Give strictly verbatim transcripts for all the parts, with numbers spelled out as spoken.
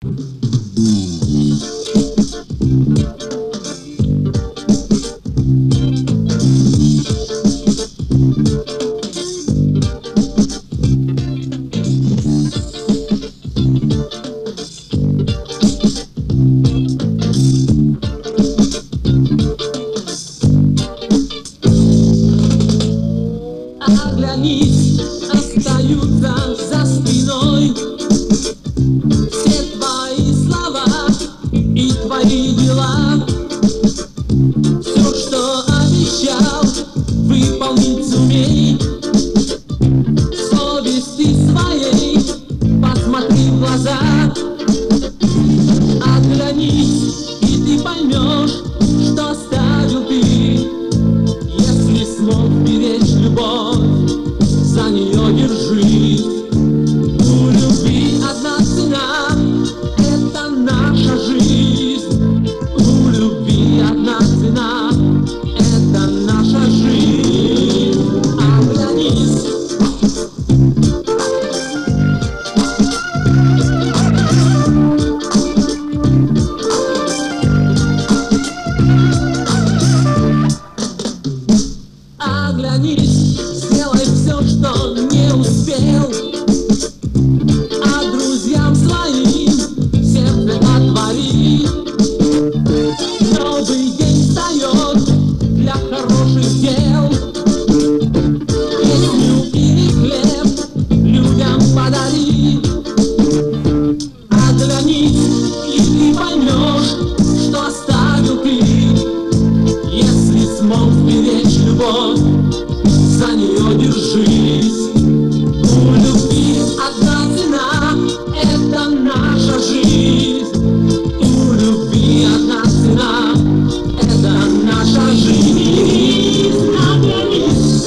Оглянись, остаются за спиной все твои слова и твои дела. Все, что обещал, выполнить сумей. Совести своей посмотри в глаза. Оглянись, и ты поймешь, что оставил ты. Если смог беречь любовь, за нее держись. У любви одна цена, это наша жизнь. У любви одна цена, это наша жизнь. Оглянись. Оглянись, сделай все, что не успел, а друзьям своим сердце отвори. Новый день встает для хороших дел. Песню или хлеб людям подари. Оглянись, и ты поймешь, что оставил ты. Если смог беречь любовь, за нее держись. У любви одна цена, это наша жизнь. У любви одна цена, это наша жизнь. Оглянись.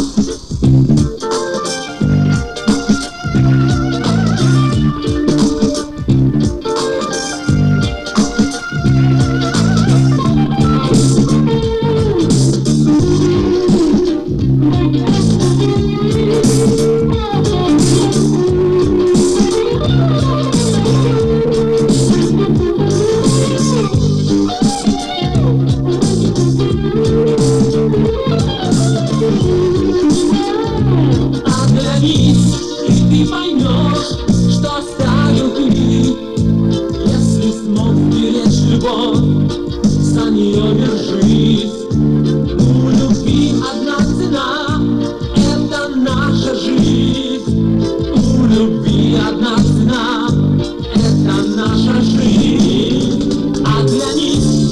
Оглянись, и ты поймешь, что оставил ты. Если смог беречь любовь, за нее держись. У любви одна цена, это наша жизнь. У любви одна цена, это наша жизнь. Оглянись.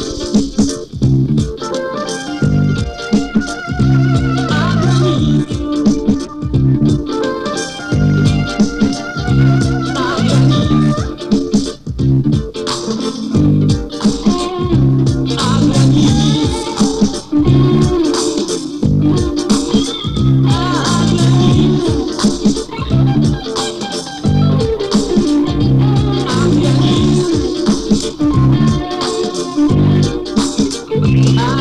Ah